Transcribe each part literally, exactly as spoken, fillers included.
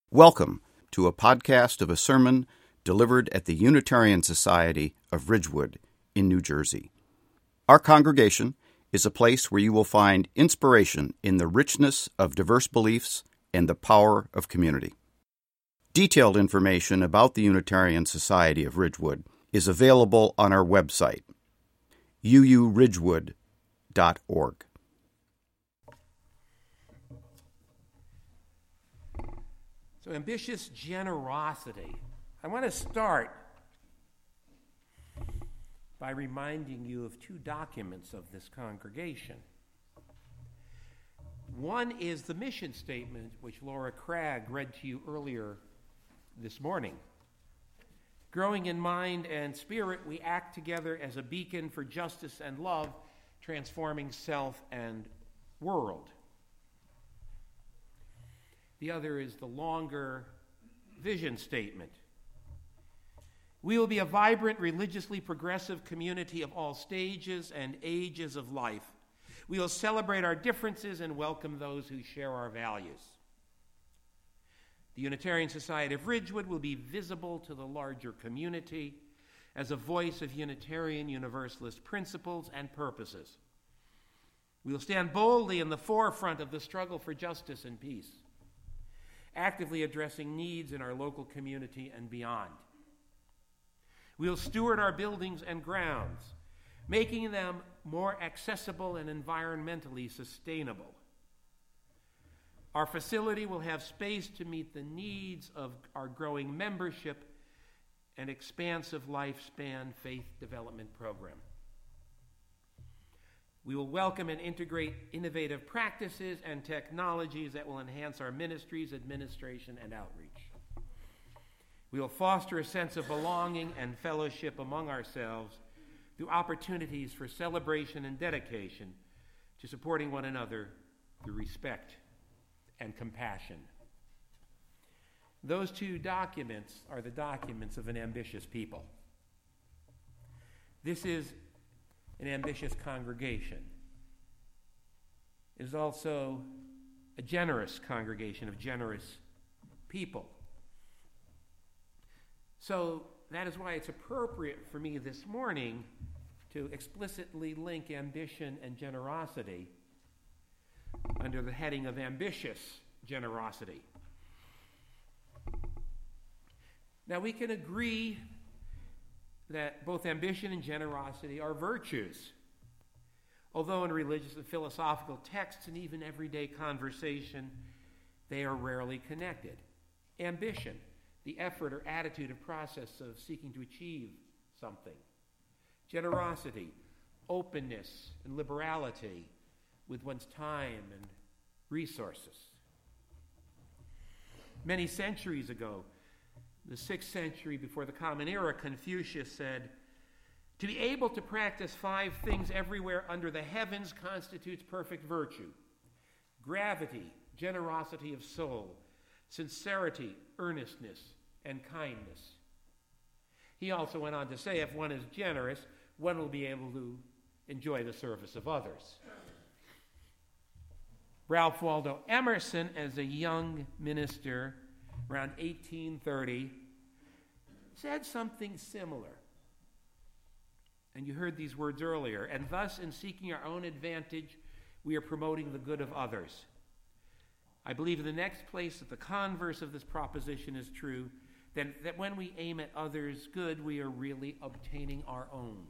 Welcome to a podcast of a sermon delivered at the Unitarian Society of Ridgewood in New Jersey. Our congregation is a place where you will find inspiration in the richness of diverse beliefs and the power of community. Detailed information about the Unitarian Society of Ridgewood is available on our website, u u ridgewood dot org. So, ambitious generosity. I want to start by reminding you of two documents of this congregation. One is the mission statement, which Laura Craig read to you earlier this morning. Growing in mind and spirit, we act together as a beacon for justice and love, transforming self and world. The other is the longer vision statement. We will be a vibrant, religiously progressive community of all stages and ages of life. We will celebrate our differences and welcome those who share our values. The Unitarian Society of Ridgewood will be visible to the larger community as a voice of Unitarian Universalist principles and purposes. We will stand boldly in the forefront of the struggle for justice and peace, actively addressing needs in our local community and beyond. We'll steward our buildings and grounds, making them more accessible and environmentally sustainable. Our facility will have space to meet the needs of our growing membership and expansive lifespan faith development program. We will welcome and integrate innovative practices and technologies that will enhance our ministries, administration, and outreach. We will foster a sense of belonging and fellowship among ourselves through opportunities for celebration and dedication to supporting one another through respect and compassion. Those two documents are the documents of an ambitious people. This is an ambitious congregation. It is also a generous congregation of generous people. So that is why it's appropriate for me this morning to explicitly link ambition and generosity under the heading of ambitious generosity. Now, we can agree that both ambition and generosity are virtues, although in religious and philosophical texts and even everyday conversation, they are rarely connected. Ambition, the effort or attitude or process of seeking to achieve something. Generosity, openness and liberality with one's time and resources. Many centuries ago, the sixth century before the Common Era, Confucius said, "To be able to practice five things everywhere under the heavens constitutes perfect virtue: gravity, generosity of soul, sincerity, earnestness, and kindness." He also went on to say, if one is generous, one will be able to enjoy the service of others. Ralph Waldo Emerson, as a young minister around eighteen thirty, said something similar. And you heard these words earlier. And thus, in seeking our own advantage, we are promoting the good of others. I believe in the next place that the converse of this proposition is true, then that when we aim at others' good, we are really obtaining our own.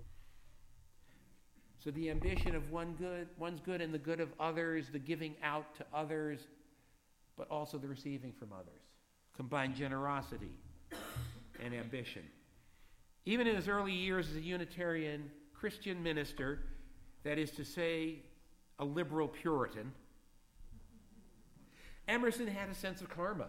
So the ambition of one good, one's good and the good of others, the giving out to others, but also the receiving from others. Combine generosity and ambition. Even in his early years as a Unitarian Christian minister, that is to say, a liberal Puritan, Emerson had a sense of karma.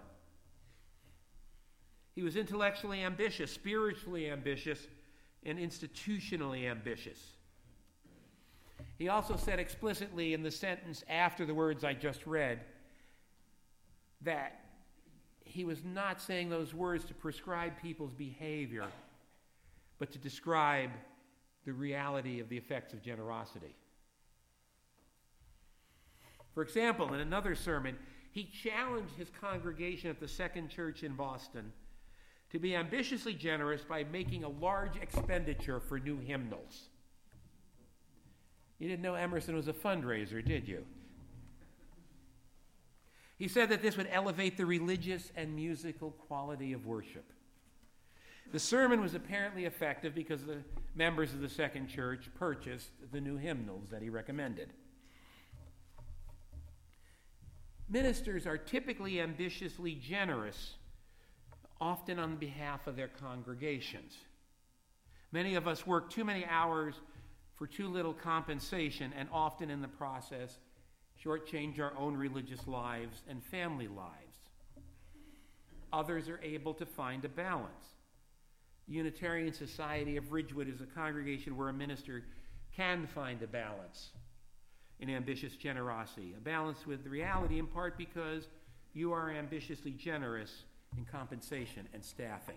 He was intellectually ambitious, spiritually ambitious, and institutionally ambitious. He also said explicitly in the sentence after the words I just read that he was not saying those words to prescribe people's behavior, but to describe the reality of the effects of generosity. For example, in another sermon, he challenged his congregation at the Second Church in Boston to be ambitiously generous by making a large expenditure for new hymnals. You didn't know Emerson was a fundraiser, did you? He said that this would elevate the religious and musical quality of worship. The sermon was apparently effective because the members of the Second Church purchased the new hymnals that he recommended. Ministers are typically ambitiously generous, often on behalf of their congregations. Many of us work too many hours for too little compensation, and often in the process shortchange our own religious lives and family lives. Others are able to find a balance. The Unitarian Society of Ridgewood is a congregation where a minister can find a balance in ambitious generosity, a balance with the reality, in part because you are ambitiously generous in compensation and staffing.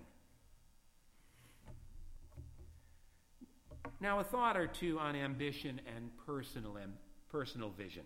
Now, a thought or two on ambition and personal, am, personal vision.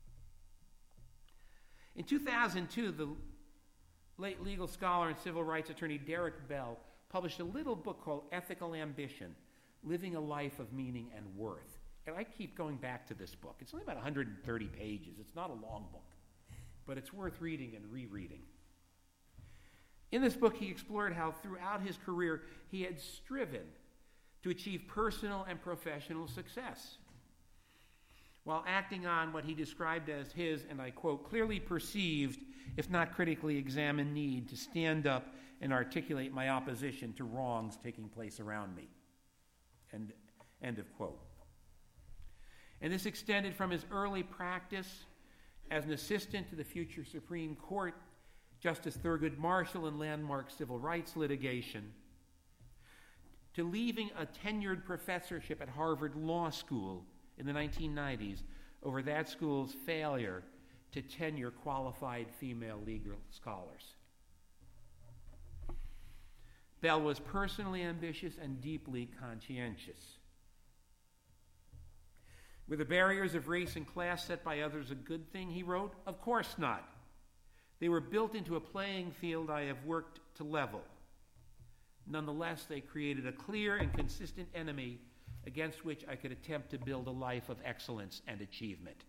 In two thousand two, the late legal scholar and civil rights attorney Derek Bell published a little book called Ethical Ambition, Living a Life of Meaning and Worth. And I keep going back to this book. It's only about one hundred thirty pages. It's not a long book, but it's worth reading and rereading. In this book, he explored how throughout his career he had striven to achieve personal and professional success, while acting on what he described as his, and I quote, clearly perceived, if not critically examined, need to stand up and articulate my opposition to wrongs taking place around me. End, end of quote. And this extended from his early practice as an assistant to the future Supreme Court Justice Thurgood Marshall in landmark civil rights litigation, to leaving a tenured professorship at Harvard Law School in the nineteen nineties over that school's failure to tenure qualified female legal scholars. Bell was personally ambitious and deeply conscientious. Were the barriers of race and class set by others a good thing, he wrote? Of course not. They were built into a playing field I have worked to level. Nonetheless, they created a clear and consistent enemy against which I could attempt to build a life of excellence and achievement.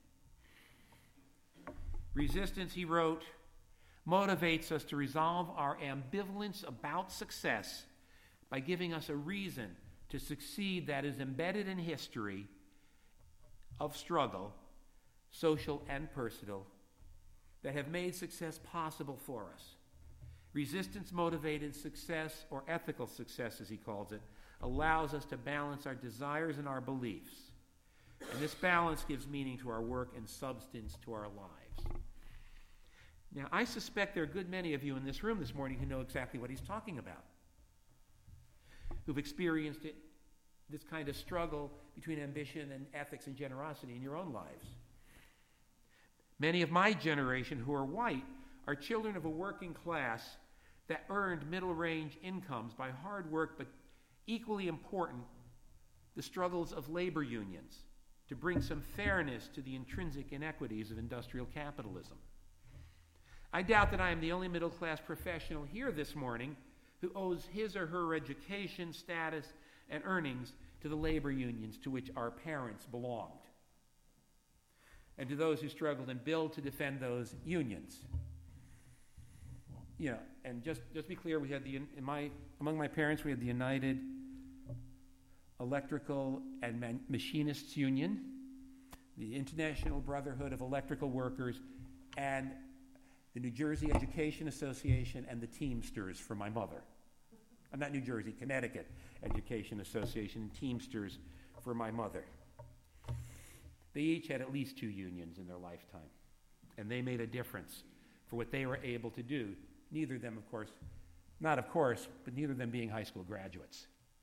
Resistance, he wrote, motivates us to resolve our ambivalence about success by giving us a reason to succeed that is embedded in history of struggle, social and personal, that have made success possible for us. Resistance-motivated success, or ethical success as he calls it, allows us to balance our desires and our beliefs. And this balance gives meaning to our work and substance to our lives. Now, I suspect there are a good many of you in this room this morning who know exactly what he's talking about, who've experienced it, this kind of struggle between ambition and ethics and generosity in your own lives. Many of my generation who are white are children of a working class that earned middle-range incomes by hard work, but equally important, the struggles of labor unions to bring some fairness to the intrinsic inequities of industrial capitalism. I doubt that I am the only middle-class professional here this morning who owes his or her education, status, and earnings to the labor unions to which our parents belonged, and to those who struggled and billed to defend those unions. You know, and just, just be clear, we had the in my among my parents we had the United Electrical and Man- Machinists Union, the International Brotherhood of Electrical Workers, and the New Jersey Education Association, and the Teamsters for my mother. I'm not New Jersey, Connecticut Education Association and Teamsters for my mother. They each had at least two unions in their lifetime, and they made a difference for what they were able to do. Neither of them, of course, not of course, but neither of them being high school graduates.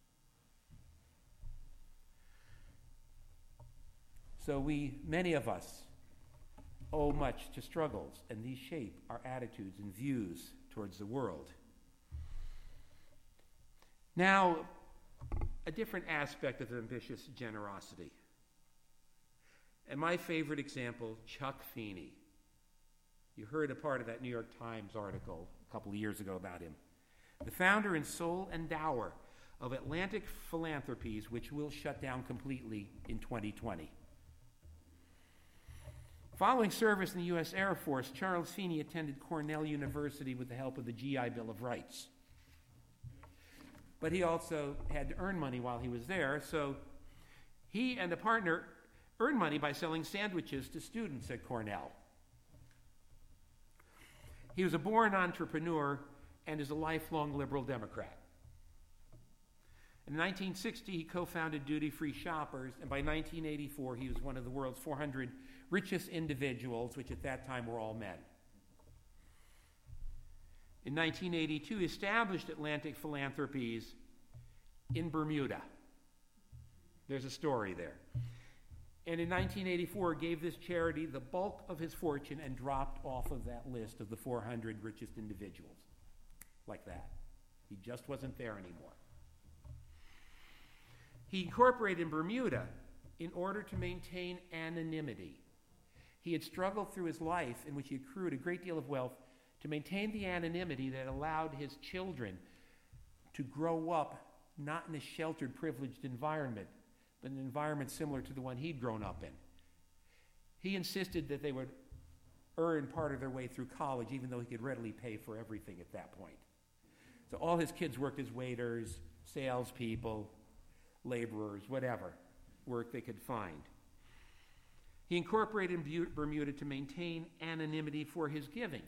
So we, many of us, owe much to struggles, and these shape our attitudes and views towards the world. Now, a different aspect of ambitious generosity. And my favorite example, Chuck Feeney. You heard a part of that New York Times article a couple of years ago about him. The founder and sole endower of Atlantic Philanthropies, which will shut down completely in twenty twenty. Following service in the U S Air Force, Charles Feeney attended Cornell University with the help of the G I Bill of Rights. But he also had to earn money while he was there, so he and a partner earned money by selling sandwiches to students at Cornell. He was a born entrepreneur and is a lifelong liberal Democrat. In nineteen sixty, he co-founded Duty Free Shoppers, and by nineteen eighty-four, he was one of the world's four hundred richest individuals, which at that time were all men. In nineteen eighty-two, he established Atlantic Philanthropies in Bermuda. There's a story there. And in nineteen eighty-four, gave this charity the bulk of his fortune and dropped off of that list of the four hundred richest individuals. Like that. He just wasn't there anymore. He incorporated in Bermuda in order to maintain anonymity. He had struggled through his life, in which he accrued a great deal of wealth, to maintain the anonymity that allowed his children to grow up not in a sheltered, privileged environment, but an environment similar to the one he'd grown up in. He insisted that they would earn part of their way through college, even though he could readily pay for everything at that point. So all his kids worked as waiters, salespeople, laborers, whatever work they could find. He incorporated Bermuda to maintain anonymity for his giving.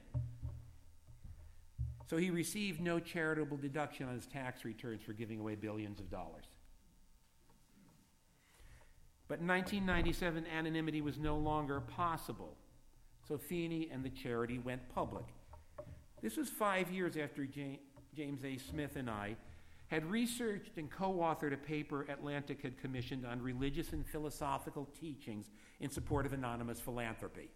So he received no charitable deduction on his tax returns for giving away billions of dollars. But in nineteen ninety-seven, anonymity was no longer possible. So Feeney and the charity went public. This was five years after James A. Smith and I had researched and co-authored a paper Atlantic had commissioned on religious and philosophical teachings in support of anonymous philanthropy.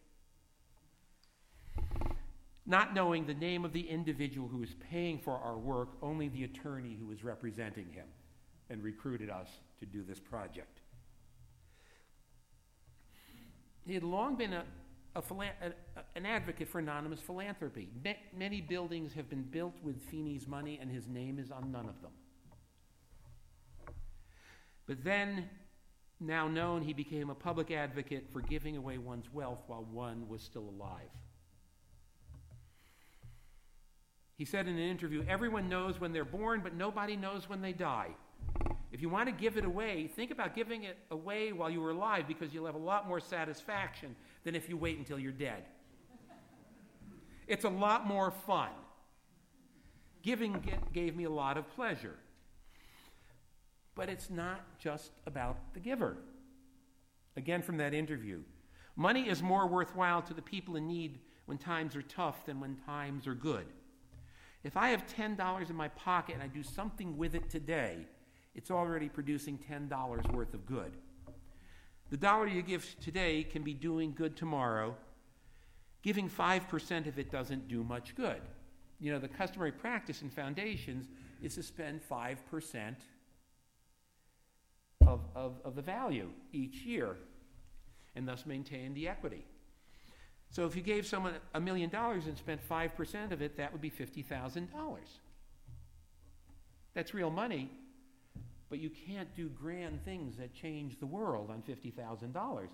Not knowing the name of the individual who was paying for our work, only the attorney who was representing him and recruited us to do this project. He had long been a, a, a, an advocate for anonymous philanthropy. Ma- many buildings have been built with Feeney's money, and his name is on none of them. But then, now known, he became a public advocate for giving away one's wealth while one was still alive. He said in an interview, "Everyone knows when they're born, but nobody knows when they die. If you want to give it away, think about giving it away while you were alive, because you'll have a lot more satisfaction than if you wait until you're dead. It's a lot more fun. Giving gave me a lot of pleasure. But it's not just about the giver." Again from that interview. "Money is more worthwhile to the people in need when times are tough than when times are good. If I have ten dollars in my pocket and I do something with it today, it's already producing ten dollars worth of good. The dollar you give today can be doing good tomorrow. Giving five percent of it doesn't do much good. You know, the customary practice in foundations is to spend five percent of, of, of the value each year and thus maintain the equity. So if you gave someone a million dollars and spent five percent of it, that would be fifty thousand dollars. That's real money, but you can't do grand things that change the world on fifty thousand dollars.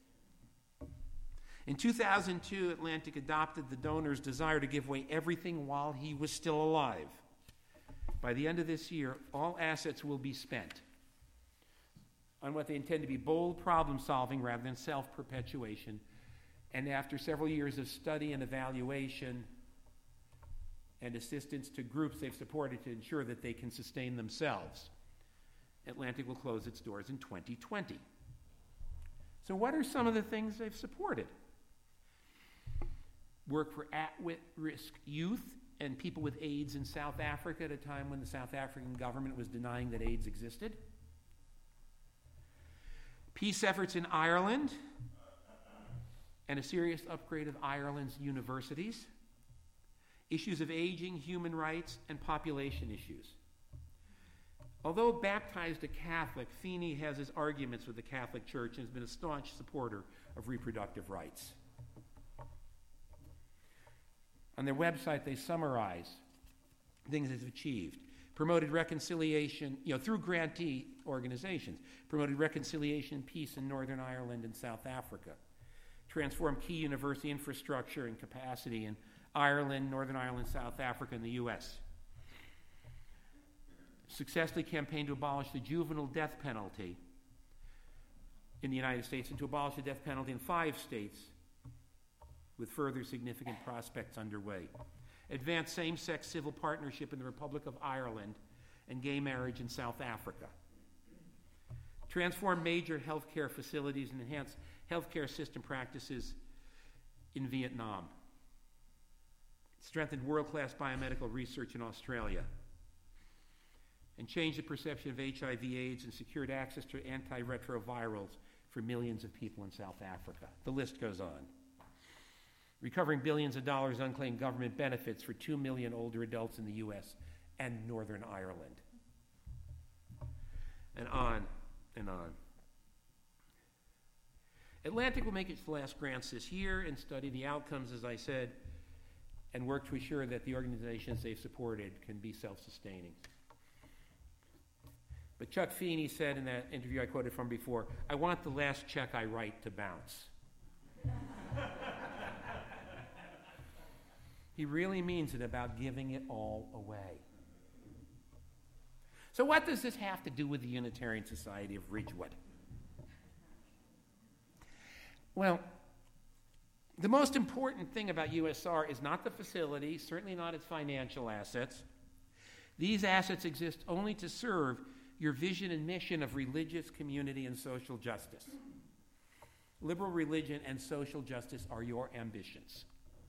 In two thousand two, Atlantic adopted the donor's desire to give away everything while he was still alive. By the end of this year, all assets will be spent on what they intend to be bold problem solving rather than self-perpetuation. And after several years of study and evaluation and assistance to groups they've supported to ensure that they can sustain themselves, Atlantic will close its doors in twenty twenty. So what are some of the things they've supported? Work for at-risk youth and people with AIDS in South Africa at a time when the South African government was denying that AIDS existed. Peace efforts in Ireland and a serious upgrade of Ireland's universities. Issues of aging, human rights, and population issues. Although baptized a Catholic, Feeney has his arguments with the Catholic Church and has been a staunch supporter of reproductive rights. On their website, they summarize things it's achieved. Promoted reconciliation, you know, through grantee organizations. Promoted reconciliation and peace in Northern Ireland and South Africa. Transformed key university infrastructure and capacity in Ireland, Northern Ireland, South Africa, and the U S Successfully campaigned to abolish the juvenile death penalty in the United States and to abolish the death penalty in five states, with further significant prospects underway. Advanced same-sex civil partnership in the Republic of Ireland and gay marriage in South Africa. Transformed major healthcare facilities and enhanced healthcare system practices in Vietnam. Strengthened world-class biomedical research in Australia. And changed the perception of H I V AIDS and secured access to antiretrovirals for millions of people in South Africa. The list goes on. Recovering billions of dollars unclaimed government benefits for two million older adults in the U S and Northern Ireland. And on and on. Atlantic will make its last grants this year and study the outcomes, as I said, and work to assure that the organizations they've supported can be self-sustaining. But Chuck Feeney said in that interview I quoted from before, "I want the last check I write to bounce." He really means it about giving it all away. So what does this have to do with the Unitarian Society of Ridgewood? Well, the most important thing about U S R is not the facility, certainly not its financial assets. These assets exist only to serve your vision and mission of religious, community, and social justice. Liberal religion and social justice are your ambitions.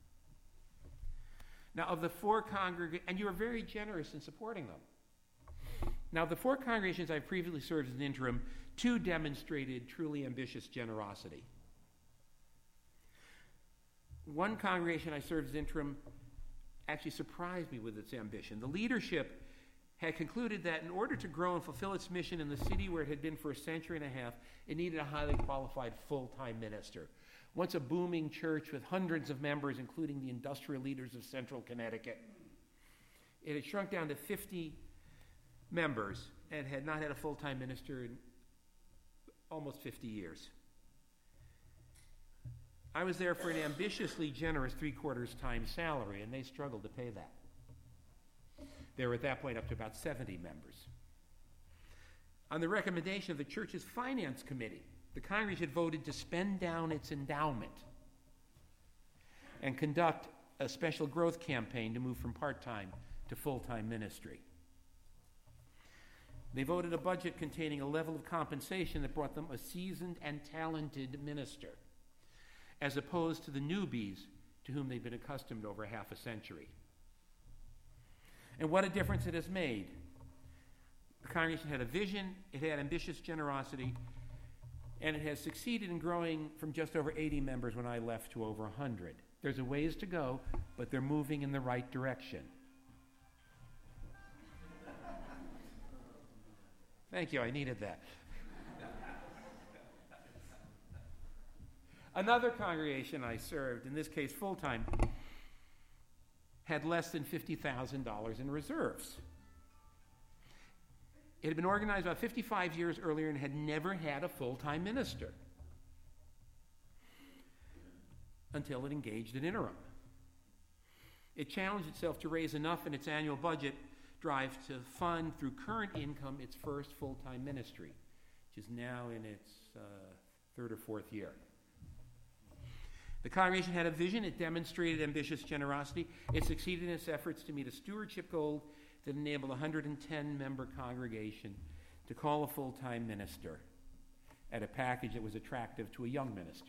Now, of the four congregations, and you are very generous in supporting them. Now, of the four congregations I've previously served as an interim, two demonstrated truly ambitious generosity. One congregation I served as interim actually surprised me with its ambition. The leadership had concluded that in order to grow and fulfill its mission in the city where it had been for a century and a half, it needed a highly qualified full-time minister. Once a booming church with hundreds of members, including the industrial leaders of central Connecticut, it had shrunk down to fifty members and had not had a full-time minister in almost fifty years. I was there for an ambitiously generous three-quarters time salary, and they struggled to pay that. They were at that point up to about seventy members. On the recommendation of the church's finance committee, the congregation had voted to spend down its endowment and conduct a special growth campaign to move from part-time to full-time ministry. They voted a budget containing a level of compensation that brought them a seasoned and talented minister, as opposed to the newbies to whom they'd been accustomed over half a century. And what a difference it has made. The congregation had a vision, it had ambitious generosity, and it has succeeded in growing from just over eighty members when I left to over one hundred. There's a ways to go, but they're moving in the right direction. Thank you, I needed that. Another congregation I served, in this case full-time, had less than fifty thousand dollars in reserves. It had been organized about fifty-five years earlier and had never had a full-time minister until it engaged an interim. It challenged itself to raise enough in its annual budget drive to fund through current income its first full-time ministry, which is now in its uh, third or fourth year. The congregation had a vision. It demonstrated ambitious generosity. It succeeded in its efforts to meet a stewardship goal that enabled a one hundred ten member congregation to call a full-time minister at a package that was attractive to a young minister.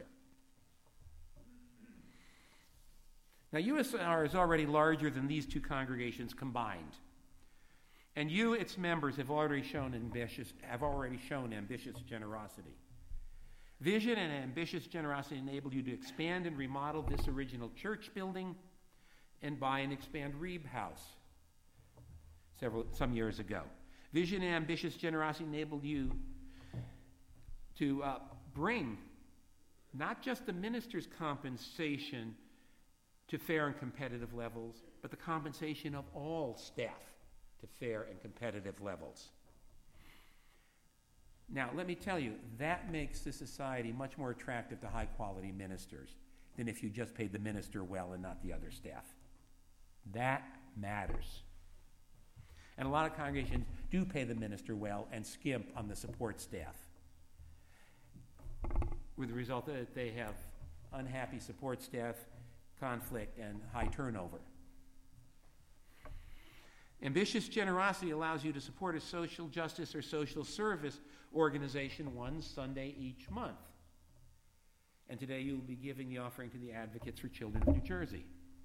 Now, U S R is already larger than these two congregations combined, and you, its members, have already shown ambitious have already shown ambitious generosity. Vision and ambitious generosity enabled you to expand and remodel this original church building and buy and expand Reeb House several some years ago. Vision and ambitious generosity enabled you to uh, bring not just the minister's compensation to fair and competitive levels, but the compensation of all staff to fair and competitive levels. Now, let me tell you, that makes the society much more attractive to high-quality ministers than if you just paid the minister well and not the other staff. That matters. And a lot of congregations do pay the minister well and skimp on the support staff, with the result that they have unhappy support staff, conflict, and high turnover. Ambitious generosity allows you to support a social justice or social service organization one Sunday each month. And today you will be giving the offering to the Advocates for Children of New Jersey.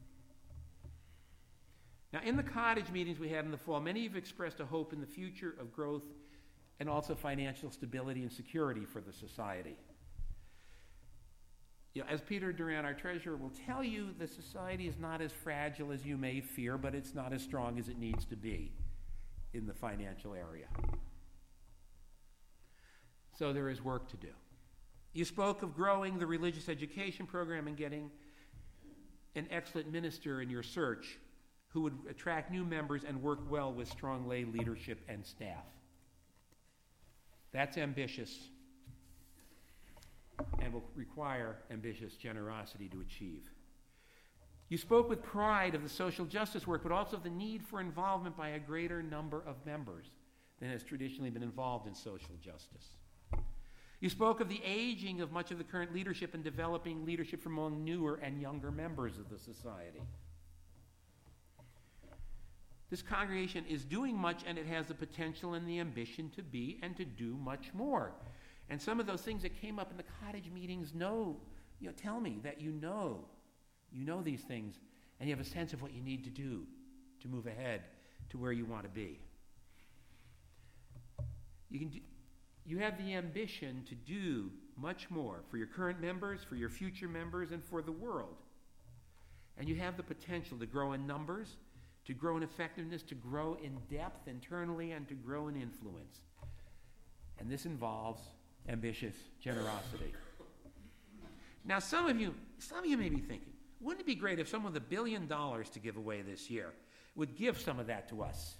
Now, in the cottage meetings we had in the fall, many have expressed a hope in the future of growth and also financial stability and security for the society. You know, as Peter Duran, our treasurer, will tell you, the society is not as fragile as you may fear, but it's not as strong as it needs to be in the financial area. So there is work to do. You spoke of growing the religious education program and getting an excellent minister in your search who would attract new members and work well with strong lay leadership and staff. That's ambitious and will require ambitious generosity to achieve. You spoke with pride of the social justice work, but also of the need for involvement by a greater number of members than has traditionally been involved in social justice. You spoke of the aging of much of the current leadership and developing leadership from among newer and younger members of the society. This congregation is doing much, and it has the potential and the ambition to be and to do much more. And some of those things that came up in the cottage meetings know, you know, tell me that you know, you know these things, and you have a sense of what you need to do to move ahead to where you want to be. You can do, you have the ambition to do much more for your current members, for your future members, and for the world. And you have the potential to grow in numbers, to grow in effectiveness, to grow in depth internally, and to grow in influence. And this involves ambitious generosity. Now, some of you, some of you may be thinking, wouldn't it be great if someone with a billion dollars to give away this year would give some of that to us?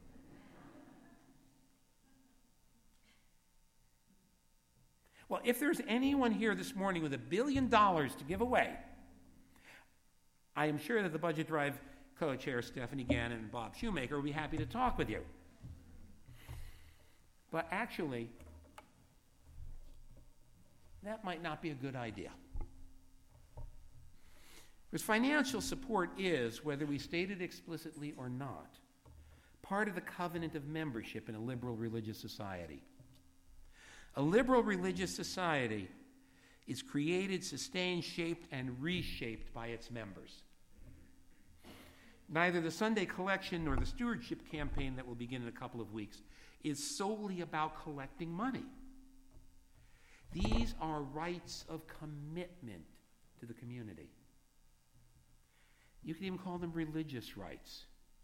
Well, if there's anyone here this morning with a billion dollars to give away, I am sure that the Budget Drive co-chair Stephanie Gannon and Bob Shoemaker will be happy to talk with you. But actually, that might not be a good idea. Because financial support is, whether we state it explicitly or not, part of the covenant of membership in a liberal religious society. A liberal religious society is created, sustained, shaped, and reshaped by its members. Neither the Sunday collection nor the stewardship campaign that will begin in a couple of weeks is solely about collecting money. These are rights of commitment to the community. You can even call them religious rights.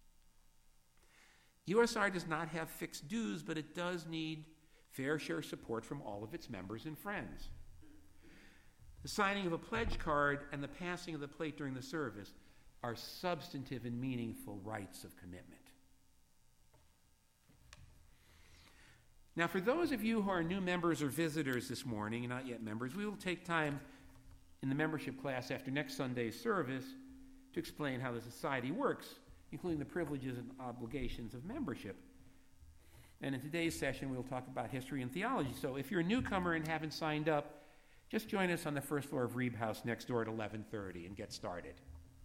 U S R does not have fixed dues, but it does need fair share support from all of its members and friends. The signing of a pledge card and the passing of the plate during the service are substantive and meaningful rights of commitment. Now, for those of you who are new members or visitors this morning, and not yet members, we will take time in the membership class after next Sunday's service to explain how the society works, including the privileges and obligations of membership. And in today's session, we'll talk about history and theology. So if you're a newcomer and haven't signed up, just join us on the first floor of Reeb House next door at eleven thirty and get started.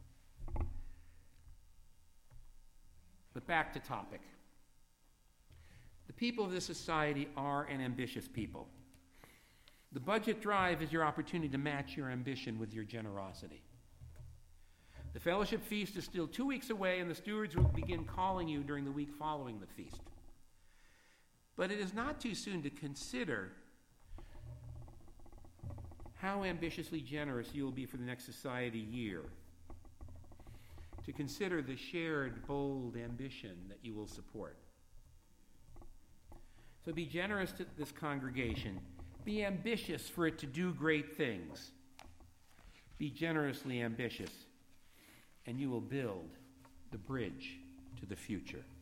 But back to topic. The people of this society are an ambitious people. The budget drive is your opportunity to match your ambition with your generosity. The fellowship feast is still two weeks away, and the stewards will begin calling you during the week following the feast. But it is not too soon to consider how ambitiously generous you will be for the next society year. To consider the shared, bold ambition that you will support. So be generous to this congregation. Be ambitious for it to do great things. Be generously ambitious and you will build the bridge to the future.